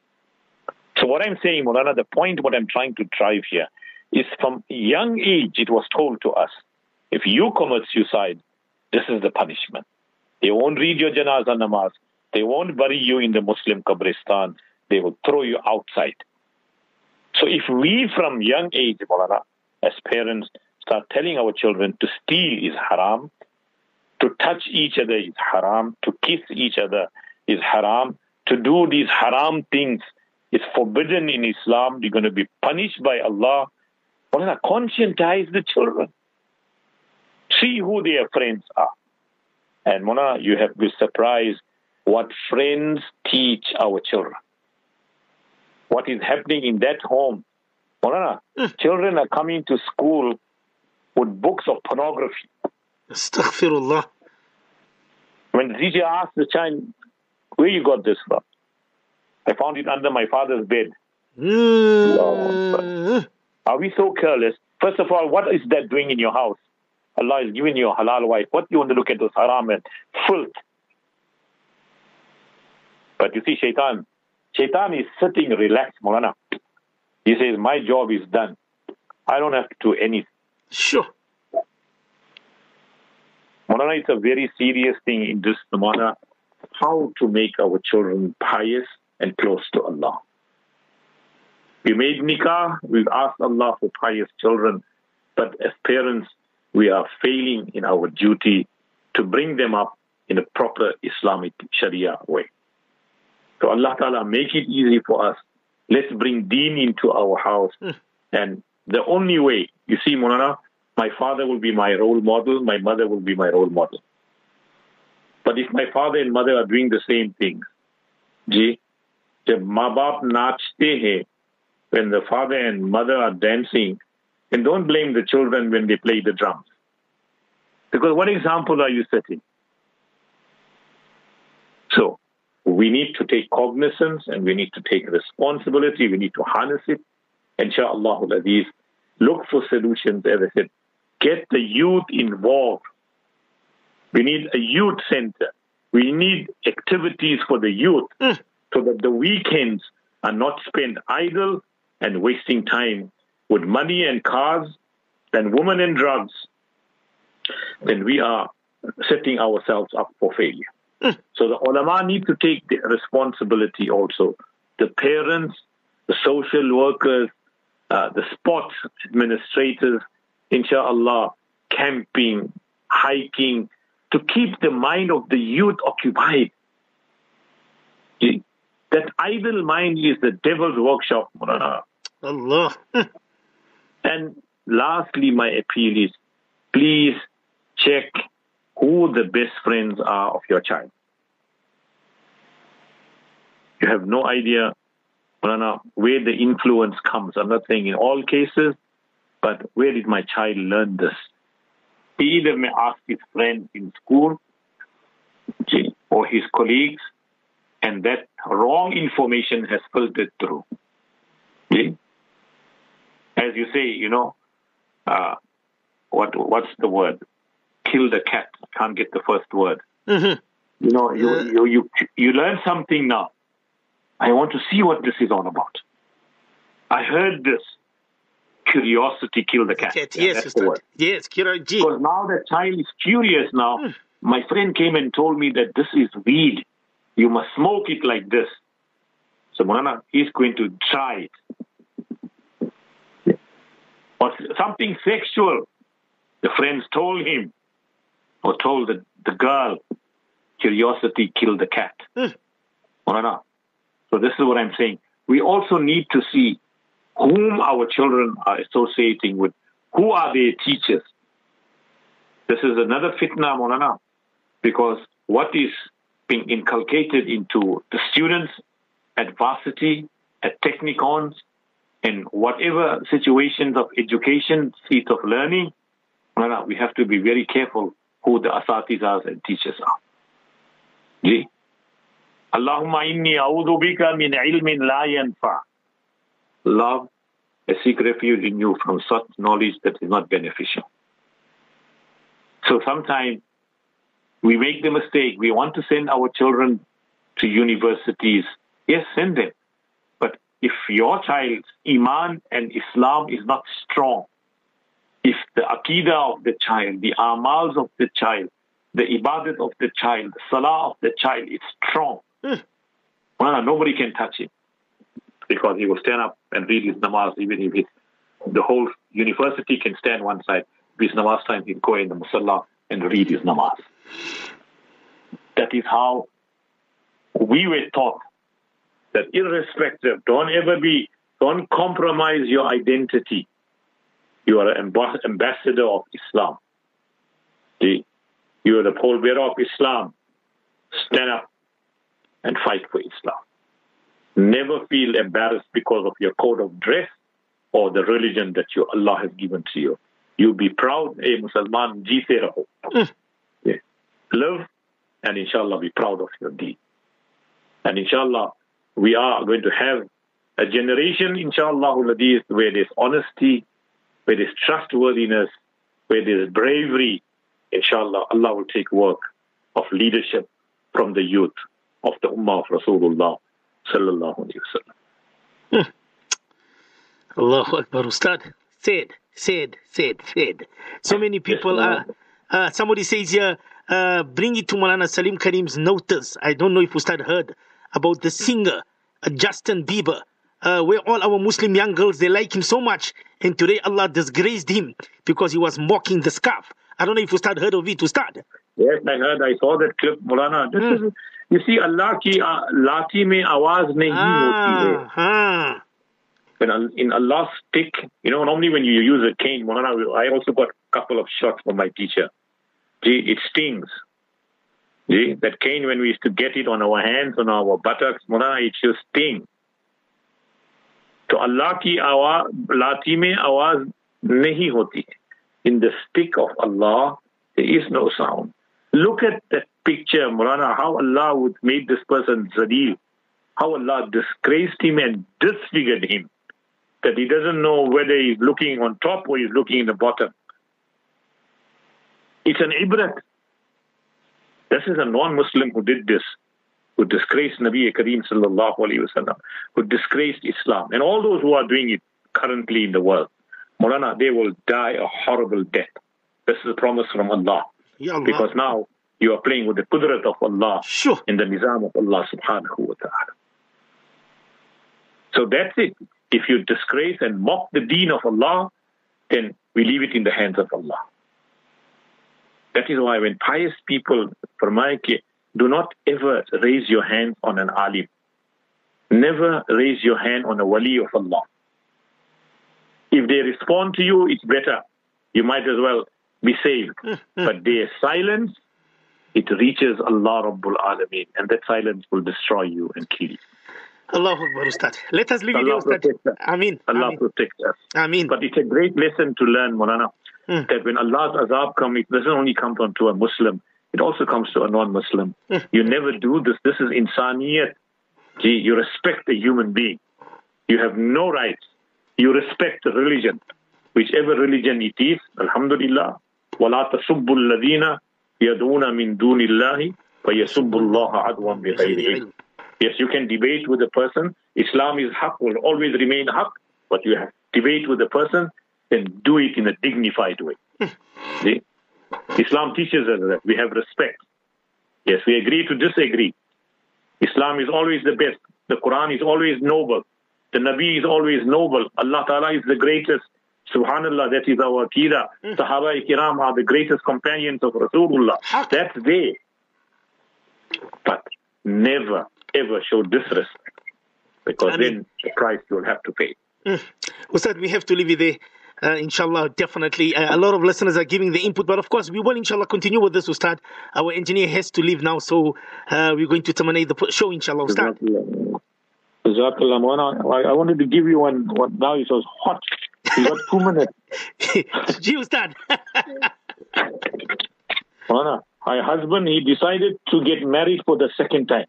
So what I'm saying, Maulana, the point what I'm trying to drive here is from young age it was told to us, if you commit suicide, this is the punishment. They won't read your janazah namaz. They won't bury you in the Muslim qabristan. They will throw you outside. So if we from young age, Maulana, as parents, start telling our children to steal is haram, to touch each other is haram, to kiss each other is haram, to do these haram things is forbidden in Islam, you're going to be punished by Allah. Maulana, conscientize the children. See who their friends are. And Maulana, you have been surprised what friends teach our children. What is happening in that home. Maulana, children are coming to school with books of pornography. Astaghfirullah. When the teacher asks the child, where you got this from? I found it under my father's bed. Are we so careless? First of all, what is that doing in your house? Allah is giving you a halal wife. What do you want to look at those haram and filth? But you see, Shaitan is sitting relaxed, Maulana. He says, my job is done. I don't have to do anything. Sure. Maulana, it's a very serious thing in this matter, how to make our children pious and close to Allah. We made nikah, we've asked Allah for pious children, but as parents, we are failing in our duty to bring them up in a proper Islamic Sharia way. So Allah Ta'ala, make it easy for us. Let's bring deen into our house. And the only way, you see, Maulana, my father will be my role model, my mother will be my role model. But if my father and mother are doing the same things, जब माँ बाप नाचते हैं, when the father and mother are dancing, and don't blame the children when they play the drums. Because what example are you setting? So, we need to take cognizance and we need to take responsibility, we need to harness it. Insha'Allah al-Aziz, look for solutions, as I said. Get the youth involved. We need a youth center. We need activities for the youth so that the weekends are not spent idle and wasting time with money and cars and women and drugs. Then we are setting ourselves up for failure. So the ulama need to take the responsibility also. The parents, the social workers, the sports administrators, inshallah, camping, hiking, to keep the mind of the youth occupied. That idle mind is the devil's workshop, Mawlana. Allah. And lastly, my appeal is, please check who the best friends are of your child. You have no idea, Mawlana, where the influence comes. I'm not saying in all cases, but where did my child learn this? He either may ask his friends in school or his colleagues, and that wrong information has filtered through. As you say, what's the word? Kill the cat. Can't get the first word. Mm-hmm. You learn something now. I want to see what this is all about. I heard this. Curiosity kill the cat. Yes, that's the word. Yes, curiosity. Because now the child is curious now. My friend came and told me that this is weed. You must smoke it like this. So Mawlana, he's going to try it. Or something sexual. The friends told him, or told the girl, curiosity killed the cat. Mawlana. So this is what I'm saying. We also need to see whom our children are associating with. Who are their teachers? This is another fitna, Mawlana, because what is being inculcated into the students at varsity, at technicons, and whatever situations of education, seats of learning, Mawlana, we have to be very careful who the asatizas and teachers are. Ji? Allahumma inni a'udhu bika min ilmin la yanfa. Love, I seek refuge in you from such knowledge that is not beneficial. So sometimes we make the mistake. We want to send our children to universities. Yes, send them. But if your child's Iman and Islam is not strong, if the Aqidah of the child, the Amals of the child, the Ibadat of the child, the Salah of the child is strong, nobody can touch him. Because he will stand up and read his namaz, even if the whole university can stand one side. If it's namaz time, he'll go in the musalla and read his namaz. That is how we were taught, that irrespective, don't compromise your identity. You are an ambassador of Islam. You are the pallbearer of Islam. Stand up and fight for Islam. Never feel embarrassed because of your code of dress or the religion that Allah has given to you. You be proud, Musliman, jeete raho. Live, and inshallah be proud of your deed. And inshallah, we are going to have a generation, inshallah, where there's honesty, where there's trustworthiness, where there's bravery. Inshallah, Allah will take work of leadership from the youth of the Ummah of Rasulullah sallallahu alayhi wa sallam. Allahu Akbar, Ustad. Said. So many people somebody says here, bring it to Maulana Salim Karim's notice. I don't know if Ustad heard about the singer, Justin Bieber, where all our Muslim young girls, they like him so much. And today Allah disgraced him because he was mocking the scarf. I don't know if Ustad heard of it, Ustad. Yes, I heard. I saw that clip, Maulana. This is, you see, Allah ki lati mein awaz nahi hoti hai. When in Allah's stick, normally when you use a cane, Maulana, I also got a couple of shots from my teacher. It stings. That cane, when we used to get it on our hands, on our buttocks, Maulana, it should sting. So Allah ki lati mein awaz nahi hoti. In the stick of Allah, there is no sound. Look at that picture, Maulana, how Allah would make this person Zadil, how Allah disgraced him and disfigured him, that he doesn't know whether he's looking on top or he's looking in the bottom. It's an ibrat This is a non-Muslim who did this, who disgraced Nabi Kareem sallallahu alayhi wasallam, who disgraced Islam. And all those who are doing it currently in the world, Maulana, they will die a horrible death. This is a promise from Allah. Ya Allah. Because now you are playing with the qudrat of Allah Sure. in the nizam of Allah subhanahu wa ta'ala. So that's it. If you disgrace and mock the deen of Allah, then we leave it in the hands of Allah. That is why when pious people, do not ever raise your hand on an alim. Never raise your hand on a wali of Allah. If they respond to you, it's better. You might as well be saved. But their silence, it reaches Allah Rabbul Alameen, and that silence will destroy you and kill you. Allahu Akbar, Ustad. Let us leave it there, Ustad. Ameen. Allah protect us. Ameen. But it's a great lesson to learn, Maulana, that when Allah's azab comes, it doesn't only come to a Muslim, it also comes to a non-Muslim. You never do this. This is insaniyat. You respect a human being. You have no rights. You respect religion. Whichever religion it is, alhamdulillah. وَلَا تَسُبُّ الَّذِينَ يَدْعُونَ مِن دُونِ اللَّهِ فَيَسُبُّ اللَّهَ عَدْوًا بِغَيْرِ عِلْمٍ. Yes, you can debate with the person. Islam is haq, will always remain haq. But you have debate with the person, then do it in a dignified way. See? Islam teaches us that we have respect. Yes, we agree to disagree. Islam is always the best. The Quran is always noble. The Nabi is always noble. Allah Ta'ala is the greatest. Subhanallah, that is our Aqeedah. Sahaba-i-Kiram are the greatest companions of Rasulullah. That's there. But never, ever show disrespect. Because then the price you'll have to pay. Ustad, we have to leave it there. Inshallah, definitely. A lot of listeners are giving the input, but of course, we will, inshallah, continue with this, Ustad. Our engineer has to leave now, so we're going to terminate the show, inshallah, Ustad. Jazakallah, Maulana. I wanted to give you one. Now it was hot. You got 2 minutes. Gee, Ustad. Maulana, my husband, he decided to get married for the second time.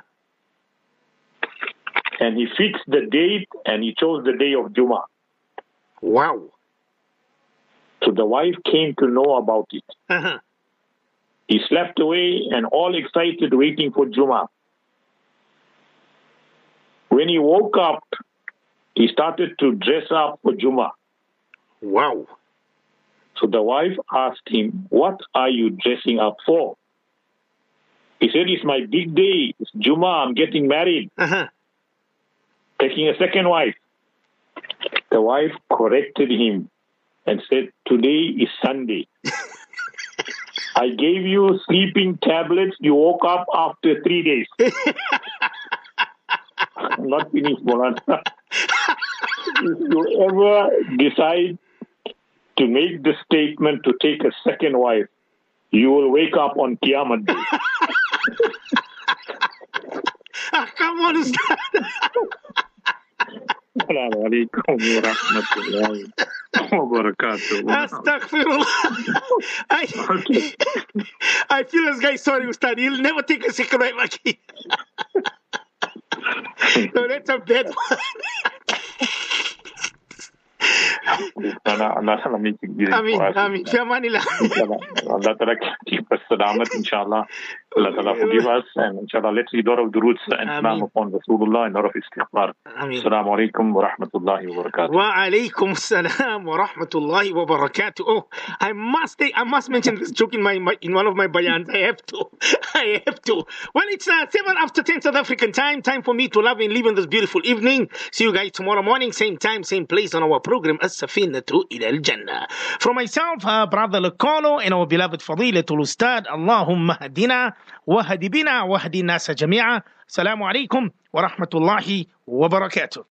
And he fixed the date, and he chose the day of Jummah. Wow. So the wife came to know about it. He slept away and all excited waiting for Jummah. When he woke up, he started to dress up for Jummah. Wow. So the wife asked him, what are you dressing up for? He said, it's my big day. It's Jummah. I'm getting married. Taking a second wife. The wife corrected him and said, today is Sunday. I gave you sleeping tablets. You woke up after 3 days. I'm not finished, Maulana. If you ever decide to make the statement to take a second wife, you will wake up on Qiyamah Day. Come on, Ustad. Assalamu alaikum wa rahmatullahi wa barakatuh. Astaghfirullah. I feel this guy sorry, Ustad. He'll never take a second wife again. No, that's a bad one. Ameen. Shamanillah. Allah Ta'ala keep us salamat, inshallah. Allah Ta'ala forgive us, and inshallah let's read all of the roots and salam upon Rasulullah and all of istighfar. Assalamu alaikum wa rahmatullahi wa barakatuh. Wa alaikum salam wa rahmatullahi wa barakatuh. Oh, I must mention this joke in one of my bayans. I have to. Well, it's 7 after 10 South African time. Time for me to love and live in this beautiful evening. See you guys tomorrow morning, same time, same place on our program, As-Safinatu ila al-Jannah. From myself, Brother Lekolo, and our beloved Fadilatul Ustad, Allahumma hadina wa hadibina wa hadina sa jami'a. Assalamu alaikum wa rahmatullahi wa barakatuh.